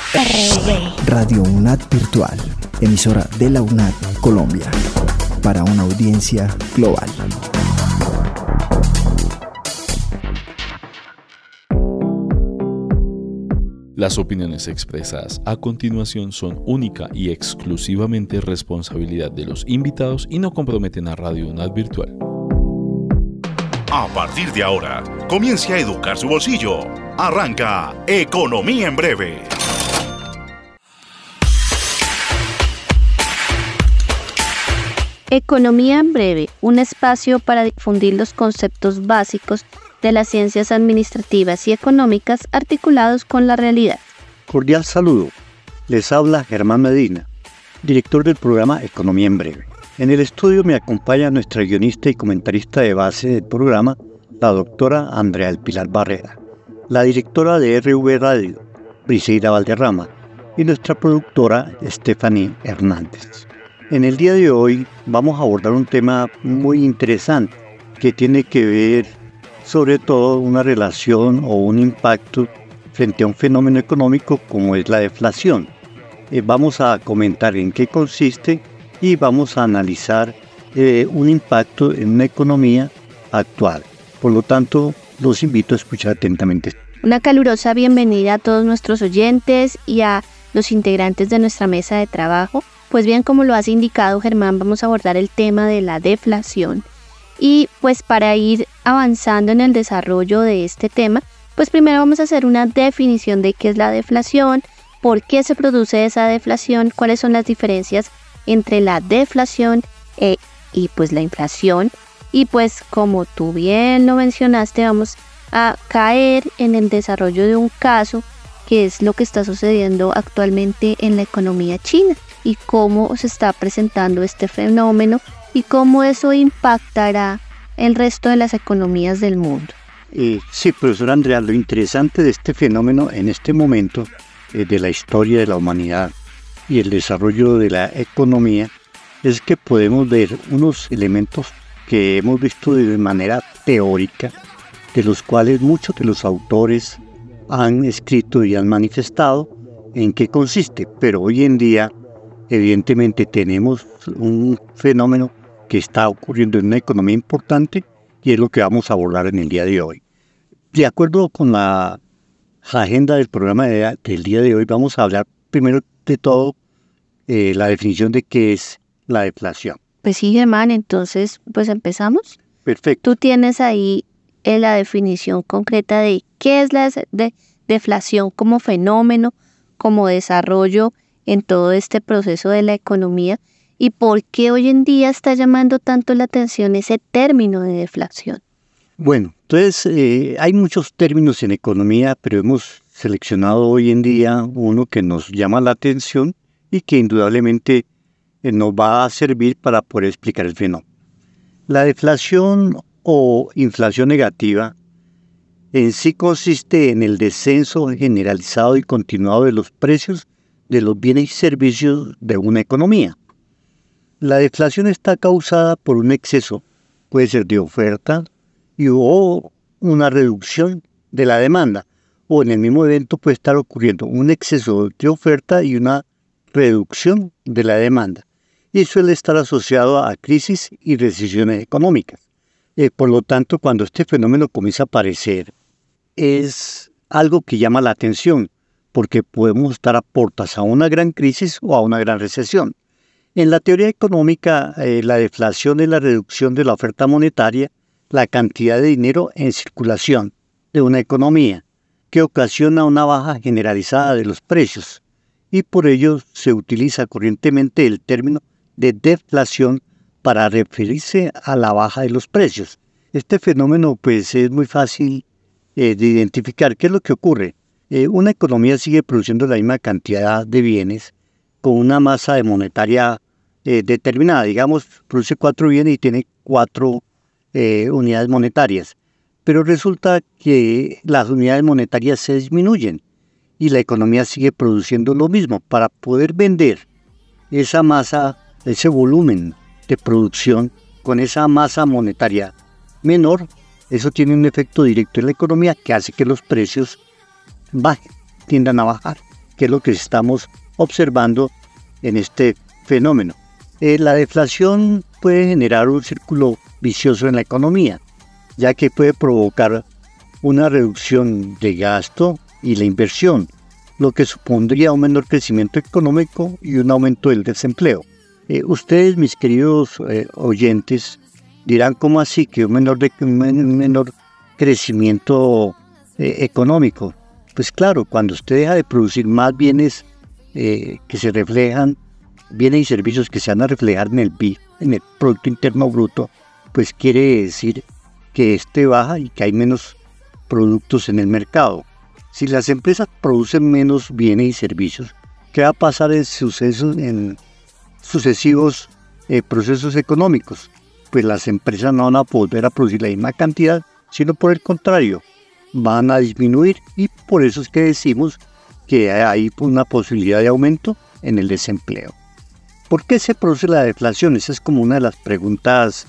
Radio UNAD Virtual, emisora de la UNAD Colombia, para una audiencia global. Las opiniones expresadas a continuación son única y exclusivamente responsabilidad de los invitados y no comprometen a Radio UNAD Virtual. A partir de ahora, comience a educar su bolsillo. Arranca Economía en Breve. Economía en Breve, un espacio para difundir los conceptos básicos de las ciencias administrativas y económicas articulados con la realidad. Cordial saludo. Les habla Germán Medina, director del programa Economía en Breve. En el estudio me acompaña nuestra guionista y comentarista de base del programa, la doctora Andrea del Pilar Barrera, la directora de RV Radio, Briseida Valderrama, y nuestra productora, Stephanie Hernández. En el día de hoy vamos a abordar un tema muy interesante que tiene que ver sobre todo una relación o un impacto frente a un fenómeno económico como es la deflación. Vamos a comentar en qué consiste y vamos a analizar un impacto en una economía actual. Por lo tanto, los invito a escuchar atentamente. Una calurosa bienvenida a todos nuestros oyentes y a los integrantes de nuestra mesa de trabajo. Pues bien, como lo has indicado, Germán, vamos a abordar el tema de la deflación. Y pues para ir avanzando en el desarrollo de este tema, pues primero vamos a hacer una definición de qué es la deflación, por qué se produce esa deflación, cuáles son las diferencias entre la deflación y pues la inflación. Y pues como tú bien lo mencionaste, vamos a caer en el desarrollo de un caso que es lo que está sucediendo actualmente en la economía china y cómo se está presentando este fenómeno y cómo eso impactará el resto de las economías del mundo. Sí, profesora Andrea, lo interesante de este fenómeno en este momento de la historia de la humanidad y el desarrollo de la economía es que podemos ver unos elementos que hemos visto de manera teórica, de los cuales muchos de los autores han escrito y han manifestado en qué consiste, pero hoy en día evidentemente tenemos un fenómeno que está ocurriendo en una economía importante y es lo que vamos a abordar en el día de hoy. De acuerdo con la agenda del programa del día de hoy, vamos a hablar primero de todo la definición de qué es la deflación. Pues sí, Germán, entonces pues empezamos. Perfecto. Tú tienes ahí la definición concreta de qué es la deflación como fenómeno, como desarrollo en todo este proceso de la economía y por qué hoy en día está llamando tanto la atención ese término de deflación. Bueno, entonces hay muchos términos en economía, pero hemos seleccionado hoy en día uno que nos llama la atención y que indudablemente nos va a servir para poder explicar el fenómeno. La deflación o inflación negativa en sí consiste en el descenso generalizado y continuado de los precios de los bienes y servicios de una economía. La deflación está causada por un exceso, puede ser de oferta o una reducción de la demanda, o en el mismo evento puede estar ocurriendo un exceso de oferta y una reducción de la demanda, y suele estar asociado a crisis y recesiones económicas. Por lo tanto, cuando este fenómeno comienza a aparecer, es algo que llama la atención, porque podemos estar a puertas a una gran crisis o a una gran recesión. En la teoría económica, la deflación es la reducción de la oferta monetaria, la cantidad de dinero en circulación de una economía, que ocasiona una baja generalizada de los precios, y por ello se utiliza corrientemente el término de deflación para referirse a la baja de los precios. Este fenómeno pues es muy fácil de identificar. ¿Qué es lo que ocurre? Una economía sigue produciendo la misma cantidad de bienes con una masa de monetaria determinada. Digamos, produce 4 bienes y tiene 4 unidades monetarias. Pero resulta que las unidades monetarias se disminuyen y la economía sigue produciendo lo mismo. Para poder vender esa masa, ese volumen de producción con esa masa monetaria menor, eso tiene un efecto directo en la economía que hace que los precios bajen, tiendan a bajar. que es lo que estamos observando en este fenómeno. La deflación puede generar un círculo vicioso en la economía, ya que puede provocar una reducción de gasto y la inversión, lo que supondría un menor crecimiento económico y un aumento del desempleo. Ustedes, mis queridos oyentes, dirán, ¿cómo así que un menor crecimiento económico? Pues claro, cuando usted deja de producir más bienes que se reflejan, bienes y servicios que se van a reflejar en el PIB, en el Producto Interno Bruto, pues quiere decir que este baja y que hay menos productos en el mercado. Si las empresas producen menos bienes y servicios, ¿qué va a pasar en sucesivos procesos económicos? Pues las empresas no van a volver a producir la misma cantidad, sino por el contrario, van a disminuir, y por eso es que decimos que hay una posibilidad de aumento en el desempleo. ¿Por qué se produce la deflación? Esa es como una de las preguntas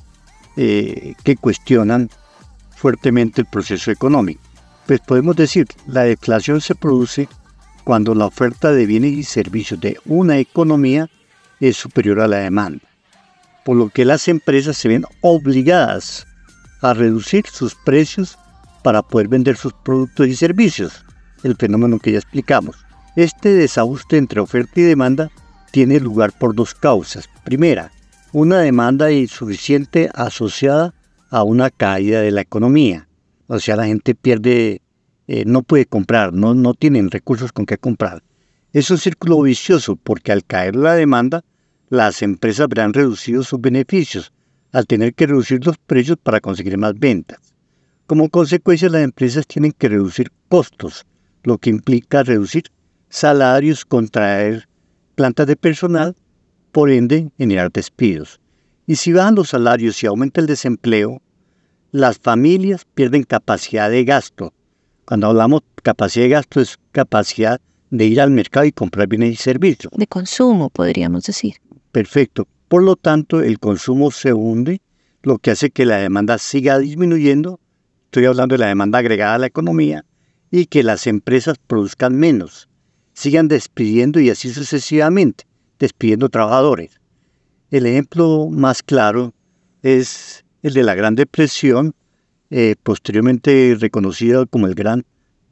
que cuestionan fuertemente el proceso económico. Pues podemos decir, la deflación se produce cuando la oferta de bienes y servicios de una economía es superior a la demanda, por lo que las empresas se ven obligadas a reducir sus precios para poder vender sus productos y servicios, el fenómeno que ya explicamos. Este desajuste entre oferta y demanda tiene lugar por dos causas. Primera, una demanda insuficiente asociada a una caída de la economía. O sea, la gente pierde, no puede comprar, no tienen recursos con qué comprar. Es un círculo vicioso porque al caer la demanda, las empresas verán reducidos sus beneficios al tener que reducir los precios para conseguir más ventas. Como consecuencia, las empresas tienen que reducir costos, lo que implica reducir salarios, contraer plantas de personal, por ende generar despidos. Y si bajan los salarios y aumenta el desempleo, las familias pierden capacidad de gasto. Cuando hablamos de capacidad de gasto, es capacidad de ir al mercado y comprar bienes y servicios. De consumo, podríamos decir. Perfecto. Por lo tanto, el consumo se hunde, lo que hace que la demanda siga disminuyendo. Estoy hablando de la demanda agregada a la economía, y que las empresas produzcan menos, sigan despidiendo y así sucesivamente, despidiendo trabajadores. El ejemplo más claro es el de la Gran Depresión, posteriormente reconocido como el Gran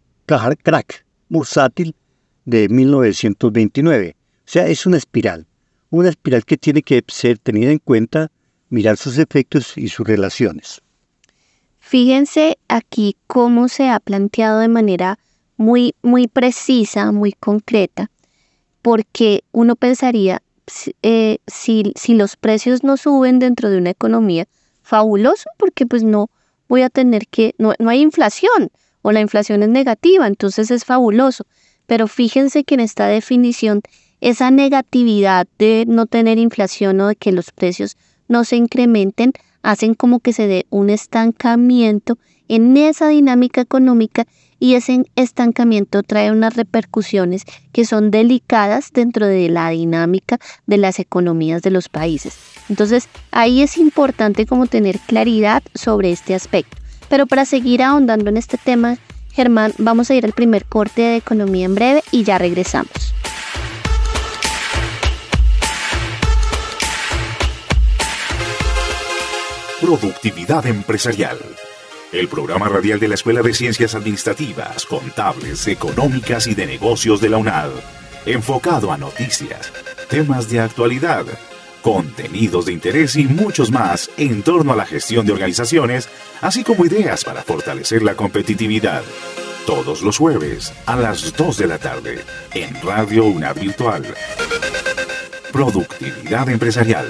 Crack bursátil de 1929. O sea, es una espiral que tiene que ser tenida en cuenta, mirar sus efectos y sus relaciones. Fíjense aquí cómo se ha planteado de manera muy precisa, muy concreta, porque uno pensaría, si los precios no suben dentro de una economía, fabuloso, porque pues no voy a tener no hay inflación, o la inflación es negativa, entonces es fabuloso. Pero fíjense que en esta definición, esa negatividad de no tener inflación o de que los precios no se incrementen, hacen como que se dé un estancamiento en esa dinámica económica, y ese estancamiento trae unas repercusiones que son delicadas dentro de la dinámica de las economías de los países. Entonces, ahí es importante como tener claridad sobre este aspecto. Pero para seguir ahondando en este tema, Germán, vamos a ir al primer corte de Economía en Breve y ya regresamos. Productividad Empresarial. El programa radial de la Escuela de Ciencias Administrativas, Contables, Económicas y de Negocios de la UNAD. Enfocado a noticias, temas de actualidad, contenidos de interés y muchos más en torno a la gestión de organizaciones, así como ideas para fortalecer la competitividad. Todos los jueves a las 2 de la tarde en Radio UNAD Virtual. Productividad Empresarial.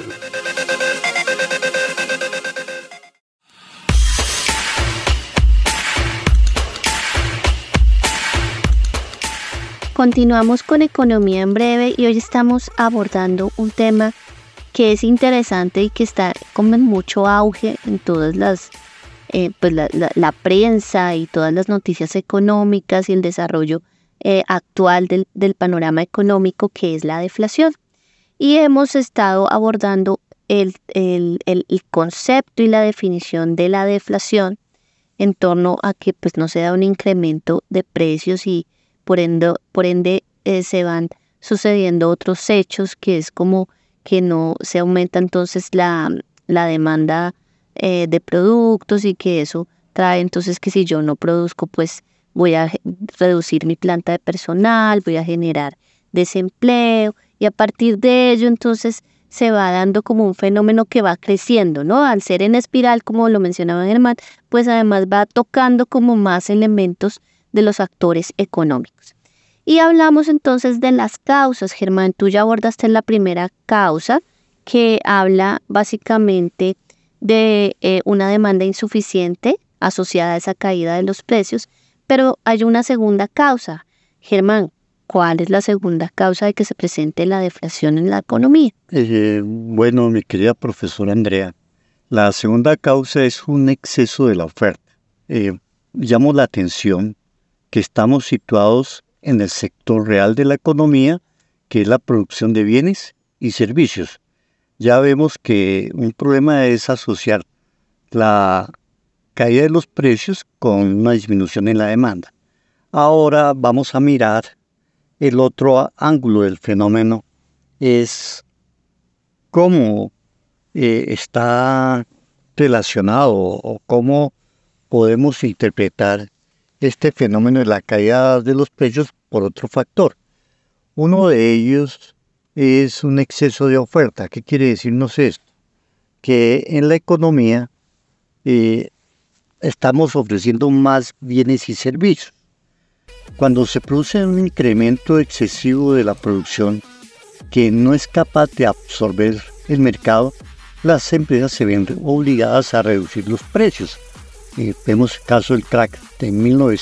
Continuamos con Economía en Breve y hoy estamos abordando un tema que es interesante y que está con mucho auge en todas las la prensa y todas las noticias económicas y el desarrollo actual del panorama económico, que es la deflación. Y hemos estado abordando el concepto y la definición de la deflación en torno a que pues no se da un incremento de precios y por ende se van sucediendo otros hechos, que es como que no se aumenta entonces la demanda de productos, y que eso trae entonces que si yo no produzco, pues voy a reducir mi planta de personal, voy a generar desempleo, y a partir de ello entonces se va dando como un fenómeno que va creciendo, ¿no? Al ser en espiral, como lo mencionaba Germán, pues además va tocando como más elementos de los actores económicos. Y hablamos entonces de las causas. Germán, tú ya abordaste la primera causa, que habla básicamente de una demanda insuficiente asociada a esa caída de los precios, pero hay una segunda causa. Germán, ¿cuál es la segunda causa de que se presente la deflación en la economía? Bueno, mi querida profesora Andrea, la segunda causa es un exceso de la oferta. Llamo la atención que estamos situados en el sector real de la economía, que es la producción de bienes y servicios. Ya vemos que un problema es asociar la caída de los precios con una disminución en la demanda. Ahora vamos a mirar el otro ángulo del fenómeno, es cómo está relacionado o cómo podemos interpretar este fenómeno de la caída de los precios por otro factor. Uno de ellos es un exceso de oferta. ¿Qué quiere decirnos esto? Que en la economía estamos ofreciendo más bienes y servicios. Cuando se produce un incremento excesivo de la producción que no es capaz de absorber el mercado, las empresas se ven obligadas a reducir los precios. Vemos el caso del crack de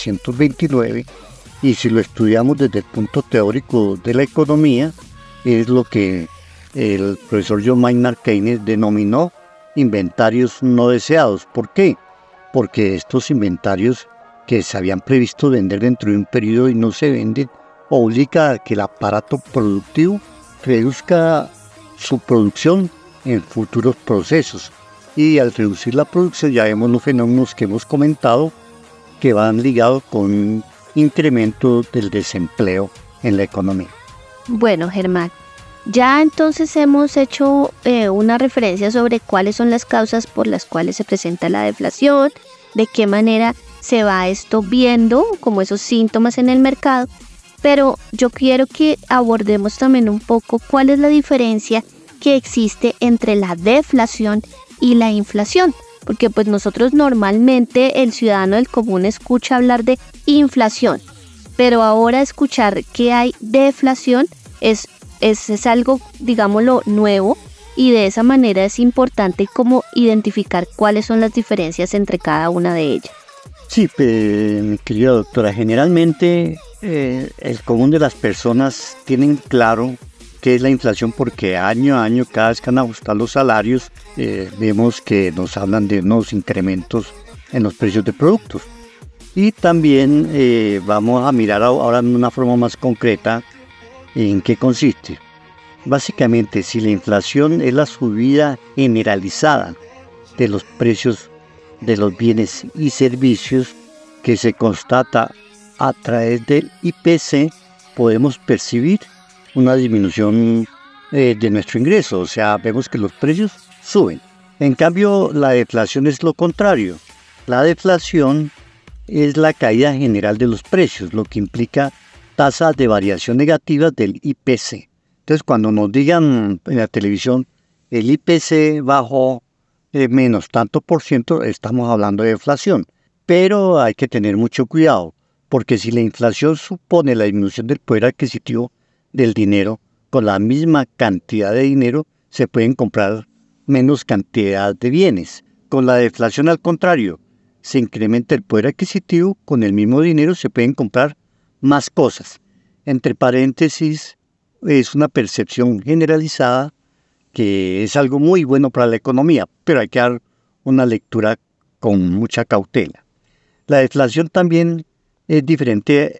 1929, y si lo estudiamos desde el punto teórico de la economía, es lo que el profesor John Maynard Keynes denominó inventarios no deseados. ¿Por qué? Porque estos inventarios que se habían previsto vender dentro de un periodo y no se venden, obliga a que el aparato productivo reduzca su producción en futuros procesos. Y al reducir la producción ya vemos los fenómenos que hemos comentado, que van ligados con un incremento del desempleo en la economía. Bueno, Germán, ya entonces hemos hecho una referencia sobre cuáles son las causas por las cuales se presenta la deflación, de qué manera se va esto viendo como esos síntomas en el mercado, pero yo quiero que abordemos también un poco cuál es la diferencia que existe entre la deflación y la inflación, porque pues nosotros normalmente el ciudadano del común escucha hablar de inflación, pero ahora escuchar que hay deflación es algo, digámoslo, nuevo, y de esa manera es importante como identificar cuáles son las diferencias entre cada una de ellas. Sí, mi querida doctora, generalmente el común de las personas tienen claro qué es la inflación, porque año a año, cada vez que van a ajustar los salarios, vemos que nos hablan de unos incrementos en los precios de productos. Y también vamos a mirar ahora en una forma más concreta en qué consiste. Básicamente, si la inflación es la subida generalizada de los precios de los bienes y servicios que se constata a través del IPC, podemos percibir una disminución de nuestro ingreso, o sea, vemos que los precios suben. En cambio, la deflación es lo contrario. La deflación es la caída general de los precios, lo que implica tasas de variación negativas del IPC. Entonces, cuando nos digan en la televisión el IPC bajó menos tanto por ciento, estamos hablando de deflación. Pero hay que tener mucho cuidado, porque si la inflación supone la disminución del poder adquisitivo del dinero, con la misma cantidad de dinero se pueden comprar menos cantidad de bienes. Con la deflación, al contrario, se incrementa el poder adquisitivo, con el mismo dinero se pueden comprar más cosas. Entre paréntesis, es una percepción generalizada que es algo muy bueno para la economía, pero hay que dar una lectura con mucha cautela. La deflación también es diferente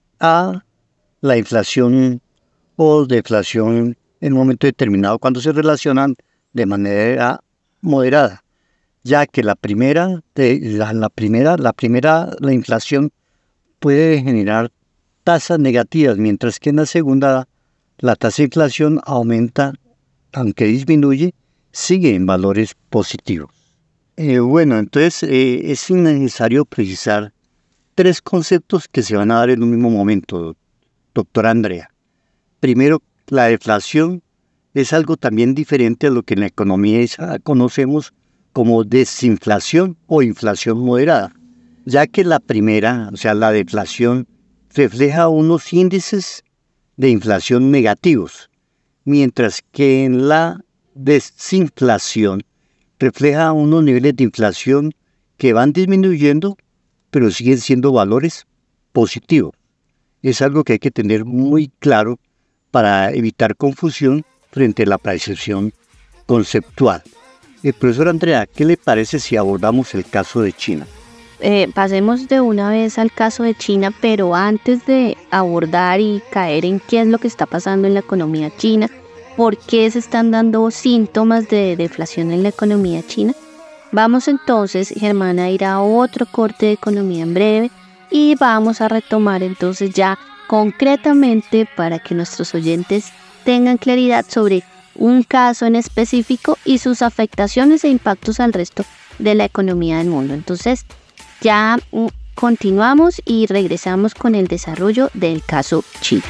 a la inflación o deflación en un momento determinado, cuando se relacionan de manera moderada, ya que la inflación puede generar tasas negativas, mientras que en la segunda la tasa de inflación aumenta, aunque disminuye, sigue en valores positivos. Entonces es necesario precisar 3 conceptos que se van a dar en un mismo momento, doctora Andrea. Primero, la deflación es algo también diferente a lo que en la economía conocemos como desinflación o inflación moderada, ya que la primera, o sea, la deflación, refleja unos índices de inflación negativos, mientras que en la desinflación refleja unos niveles de inflación que van disminuyendo, pero siguen siendo valores positivos. Es algo que hay que tener muy claro para evitar confusión frente a la percepción conceptual. Profesor Andrea, ¿qué le parece si abordamos el caso de China? Pasemos de una vez al caso de China, pero antes de abordar y caer en qué es lo que está pasando en la economía china, ¿por qué se están dando síntomas de deflación en la economía china? Vamos entonces, Germán, a ir a otro corte de economía en breve y vamos a retomar entonces ya concretamente para que nuestros oyentes tengan claridad sobre un caso en específico y sus afectaciones e impactos al resto de la economía del mundo. Entonces, ya continuamos y regresamos con el desarrollo del caso China.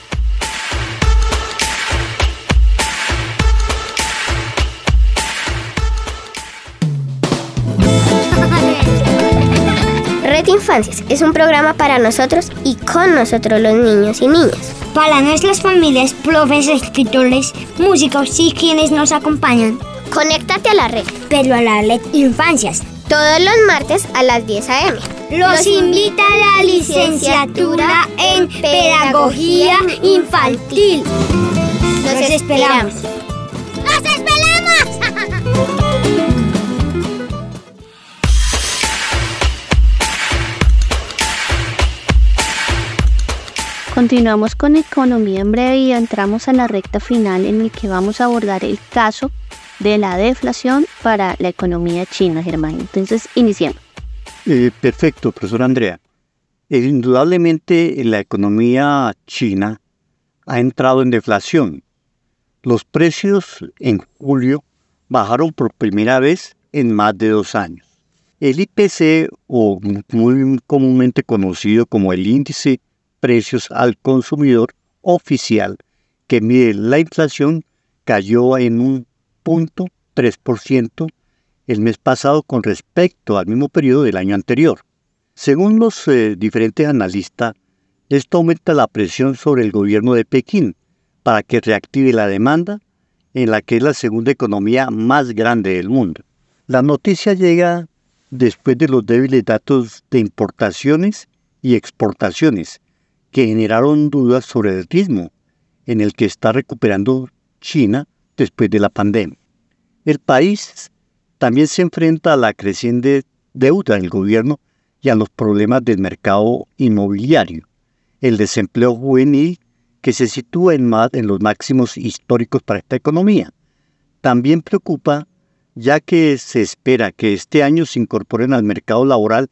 Red Infancias es un programa para nosotros y con nosotros los niños y niñas. Para nuestras familias, profes, escritores, músicos y quienes nos acompañan. Conéctate a la red, pero a la Red Infancias. Todos los martes a las 10 a.m. Los invita a la licenciatura en Pedagogía Infantil. Los esperamos. ¡Los esperamos! Continuamos con economía en breve y entramos a la recta final en el que vamos a abordar el caso de la deflación para la economía china, Germán. Entonces, iniciemos. Perfecto, profesor Andrea. Indudablemente la economía china ha entrado en deflación. Los precios en julio bajaron por primera vez en más de 2 años. El IPC, o muy comúnmente conocido como el índice precios al consumidor oficial, que mide la inflación, cayó en 1.3% el mes pasado con respecto al mismo periodo del año anterior. Según los diferentes analistas, esto aumenta la presión sobre el gobierno de Pekín para que reactive la demanda en la que es la segunda economía más grande del mundo. La noticia llega después de los débiles datos de importaciones y exportaciones que generaron dudas sobre el ritmo en el que está recuperando China después de la pandemia. El país también se enfrenta a la creciente deuda del gobierno y a los problemas del mercado inmobiliario, el desempleo juvenil que se sitúa en los máximos históricos para esta economía. También preocupa ya que se espera que este año se incorporen al mercado laboral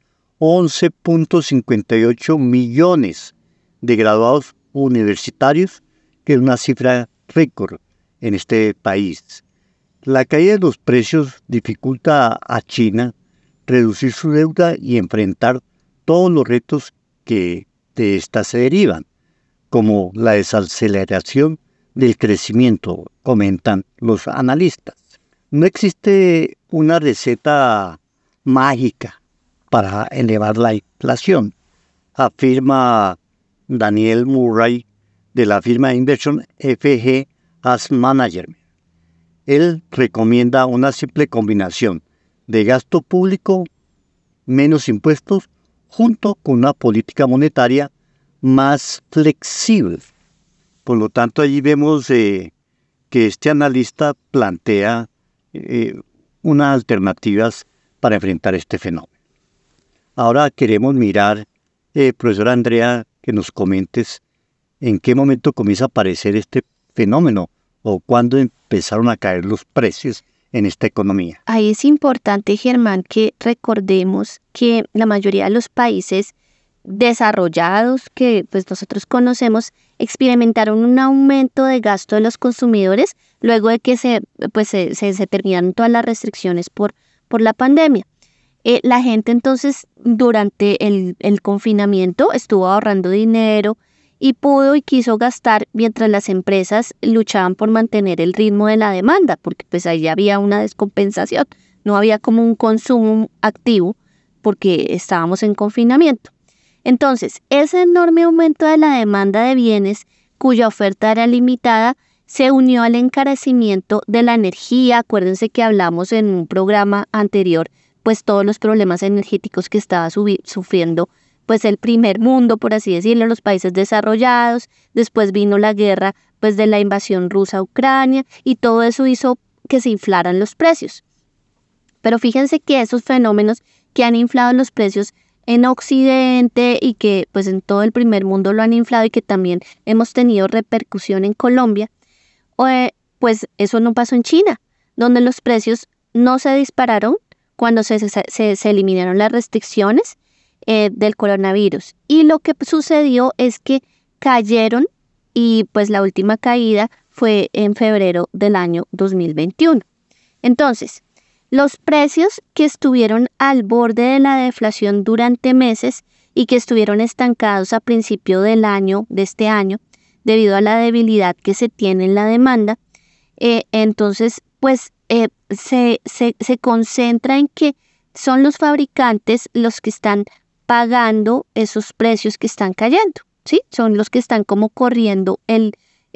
11.58 millones de graduados universitarios, que es una cifra récord en este país. La caída de los precios dificulta a China reducir su deuda y enfrentar todos los retos que de esta se derivan, como la desaceleración del crecimiento, comentan los analistas. No existe una receta mágica para elevar la inflación, afirma Daniel Murray de la firma de inversión FG Asset Management. Él recomienda una simple combinación de gasto público menos impuestos junto con una política monetaria más flexible. Por lo tanto, allí vemos que este analista plantea unas alternativas para enfrentar este fenómeno. Ahora queremos mirar, profesora Andrea, que nos comentes en qué momento comienza a aparecer este fenómeno o cuándo empezaron a caer los precios en esta economía. Ahí es importante, Germán, que recordemos que la mayoría de los países desarrollados que pues nosotros conocemos experimentaron un aumento de gasto de los consumidores luego de que se terminaron todas las restricciones por la pandemia. La gente entonces durante el confinamiento estuvo ahorrando dinero y pudo y quiso gastar mientras las empresas luchaban por mantener el ritmo de la demanda, porque pues ahí había una descompensación, no había como un consumo activo porque estábamos en confinamiento. Entonces, ese enorme aumento de la demanda de bienes cuya oferta era limitada se unió al encarecimiento de la energía. Acuérdense que hablamos en un programa anterior, pues todos los problemas energéticos que estaba sufriendo pues el primer mundo, por así decirlo, los países desarrollados. Después vino la guerra pues de la invasión rusa a Ucrania y todo eso hizo que se inflaran los precios. Pero fíjense que esos fenómenos que han inflado los precios en Occidente y que pues en todo el primer mundo lo han inflado y que también hemos tenido repercusión en Colombia, pues eso no pasó en China, donde los precios no se dispararon cuando se eliminaron las restricciones del coronavirus. Y lo que sucedió es que cayeron y pues la última caída fue en febrero del año 2021. Entonces, los precios que estuvieron al borde de la deflación durante meses y que estuvieron estancados a principio de este año, debido a la debilidad que se tiene en la demanda, entonces pues se concentra en que son los fabricantes los que están pagando esos precios que están cayendo, ¿sí? Son los que están como corriendo el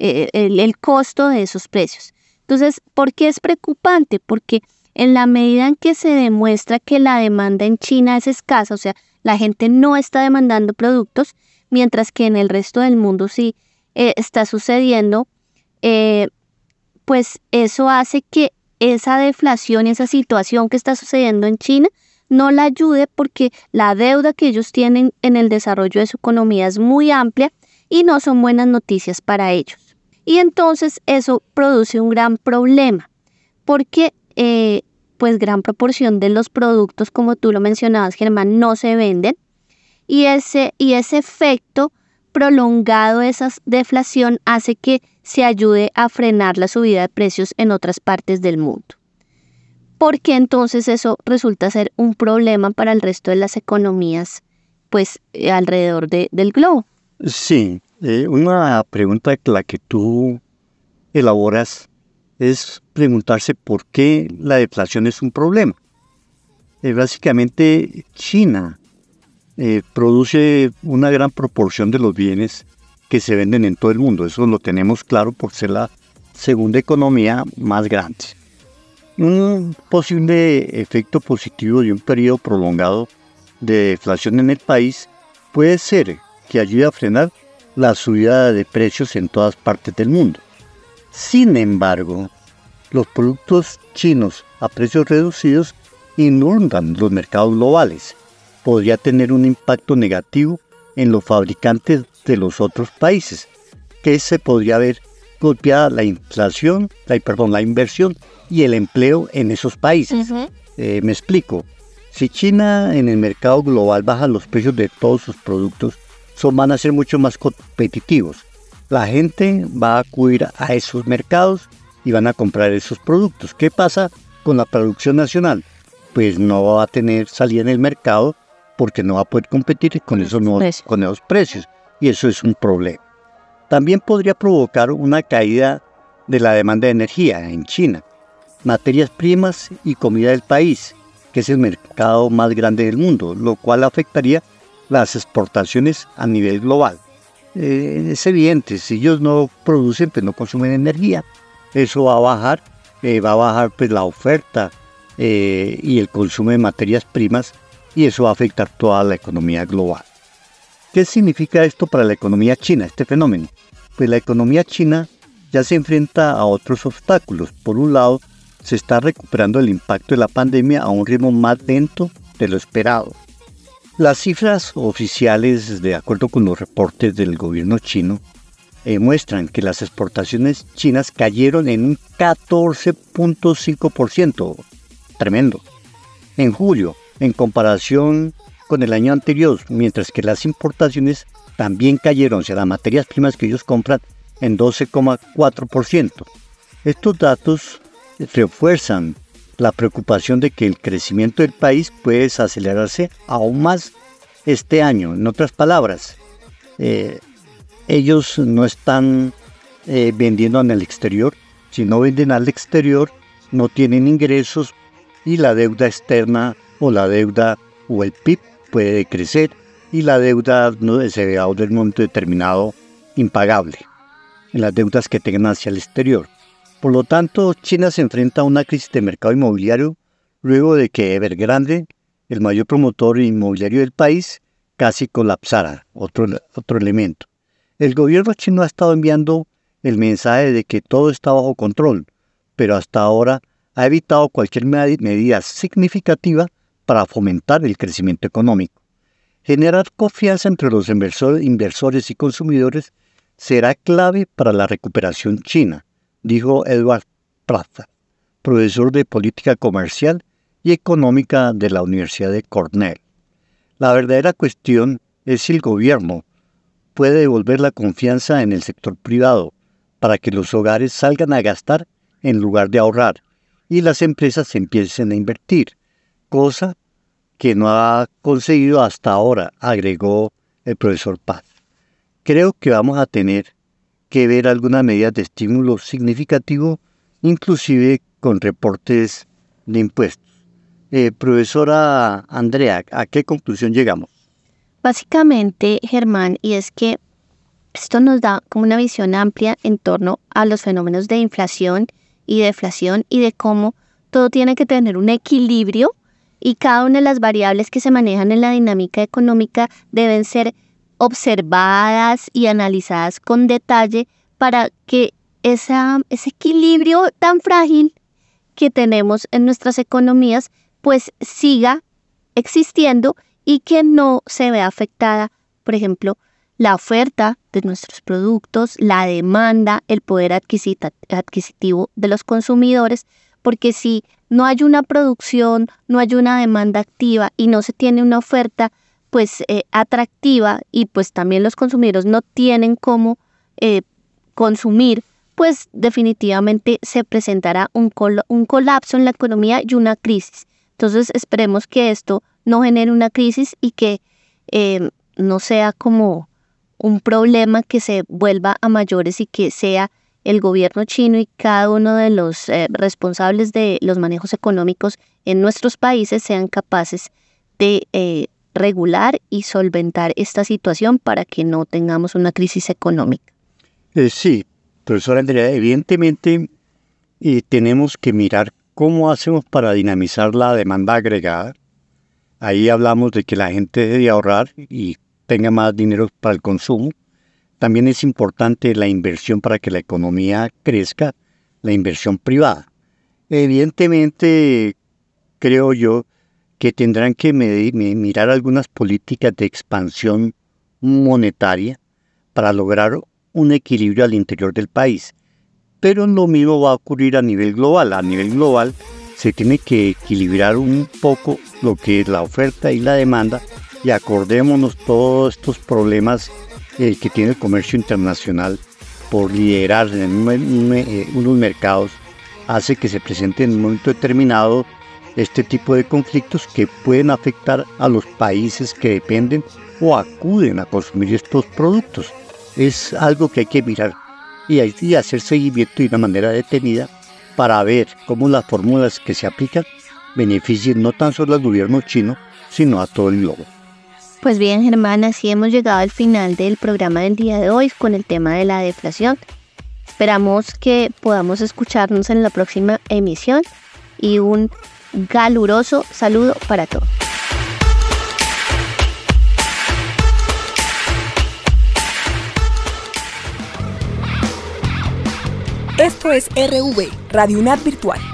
costo de esos precios. Entonces, ¿por qué es preocupante? Porque en la medida en que se demuestra que la demanda en China es escasa, o sea, la gente no está demandando productos, mientras que en el resto del mundo sí está sucediendo, pues eso hace que esa deflación, esa situación que está sucediendo en China, no la ayude porque la deuda que ellos tienen en el desarrollo de su economía es muy amplia y no son buenas noticias para ellos. Y entonces eso produce un gran problema, porque pues gran proporción de los productos, como tú lo mencionabas, Germán, no se venden, y ese efecto prolongado de esa deflación hace que se ayude a frenar la subida de precios en otras partes del mundo. Porque entonces eso resulta ser un problema para el resto de las economías pues alrededor del globo. Sí, una pregunta que la que tú elaboras es preguntarse por qué la deflación es un problema. Básicamente China produce una gran proporción de los bienes que se venden en todo el mundo. Eso lo tenemos claro por ser la segunda economía más grande. Un posible efecto positivo de un periodo prolongado de deflación en el país puede ser que ayude a frenar la subida de precios en todas partes del mundo. Sin embargo, los productos chinos a precios reducidos inundan los mercados globales. Podría tener un impacto negativo en los fabricantes de los otros países, que se podría ver golpeada la inversión y el empleo en esos países. Me explico. Si China en el mercado global baja los precios de todos sus productos, van a ser mucho más competitivos. La gente va a acudir a esos mercados y van a comprar esos productos. ¿Qué pasa con la producción nacional? Pues no va a tener salida en el mercado porque no va a poder competir con esos nuevos precios. Y eso es un problema. También podría provocar una caída de la demanda de energía en China, materias primas y comida del país, que es el mercado más grande del mundo, lo cual afectaría las exportaciones a nivel global. Es evidente, si ellos no producen, pues no consumen energía. Eso va a bajar pues la oferta y el consumo de materias primas, y eso va a afectar toda la economía global. ¿Qué significa esto para la economía china, este fenómeno? Pues la economía china ya se enfrenta a otros obstáculos. Por un lado, se está recuperando el impacto de la pandemia a un ritmo más lento de lo esperado. Las cifras oficiales, de acuerdo con los reportes del gobierno chino, muestran que las exportaciones chinas cayeron en un 14.5%, tremendo. En julio, en comparación con el año anterior, mientras que las importaciones también cayeron, o sea, las materias primas que ellos compran, en 12,4%. Estos datos refuerzan la preocupación de que el crecimiento del país puede desacelerarse aún más este año. En otras palabras, ellos no están vendiendo en el exterior. Si no venden al exterior, no tienen ingresos y la deuda externa o la deuda o el PIB puede crecer y la deuda no se ve a un momento determinado impagable en las deudas que tengan hacia el exterior. Por lo tanto, China se enfrenta a una crisis de mercado inmobiliario luego de que Evergrande, el mayor promotor inmobiliario del país, casi colapsara, otro elemento. El gobierno chino ha estado enviando el mensaje de que todo está bajo control, pero hasta ahora ha evitado cualquier medida significativa para fomentar el crecimiento económico. Generar confianza entre los inversores y consumidores será clave para la recuperación china, dijo Edward Pratt, profesor de política comercial y económica de la Universidad de Cornell. La verdadera cuestión es si el gobierno puede devolver la confianza en el sector privado para que los hogares salgan a gastar en lugar de ahorrar y las empresas empiecen a invertir, cosa que no ha conseguido hasta ahora, agregó el profesor Paz. Creo que vamos a tener que ver algunas medidas de estímulo significativo, inclusive con reportes de impuestos. Profesora Andrea, ¿a qué conclusión llegamos? Básicamente, Germán, y es que esto nos da como una visión amplia en torno a los fenómenos de inflación y deflación y de cómo todo tiene que tener un equilibrio y cada una de las variables que se manejan en la dinámica económica deben ser observadas y analizadas con detalle para que ese equilibrio tan frágil que tenemos en nuestras economías pues siga existiendo y que no se vea afectada, por ejemplo, la oferta de nuestros productos, la demanda, el poder adquisitivo de los consumidores, porque si no hay una producción, no hay una demanda activa y no se tiene una oferta pues atractiva y pues también los consumidores no tienen cómo consumir, pues definitivamente se presentará un colapso en la economía y una crisis. Entonces esperemos que esto no genere una crisis y que no sea como un problema que se vuelva a mayores y que sea el gobierno chino y cada uno de los responsables de los manejos económicos en nuestros países sean capaces de regular y solventar esta situación para que no tengamos una crisis económica. Sí, profesora Andrea, evidentemente tenemos que mirar cómo hacemos para dinamizar la demanda agregada. Ahí hablamos de que la gente debe ahorrar y tenga más dinero para el consumo. También es importante la inversión para que la economía crezca, la inversión privada. Evidentemente, creo yo que tendrán que mirar algunas políticas de expansión monetaria para lograr un equilibrio al interior del país. Pero lo mismo va a ocurrir a nivel global. A nivel global se tiene que equilibrar un poco lo que es la oferta y la demanda y acordémonos todos estos problemas que tiene el comercio internacional por liderar en unos mercados hace que se presente en un momento determinado este tipo de conflictos que pueden afectar a los países que dependen o acuden a consumir estos productos. Es algo que hay que mirar y hacer seguimiento de una manera detenida para ver cómo las fórmulas que se aplican beneficien no tan solo al gobierno chino, sino a todo el globo. Pues bien, Germán, así hemos llegado al final del programa del día de hoy con el tema de la deflación. Esperamos que podamos escucharnos en la próxima emisión y un caluroso saludo para todos. Esto es RV, Radio UNAD Virtual.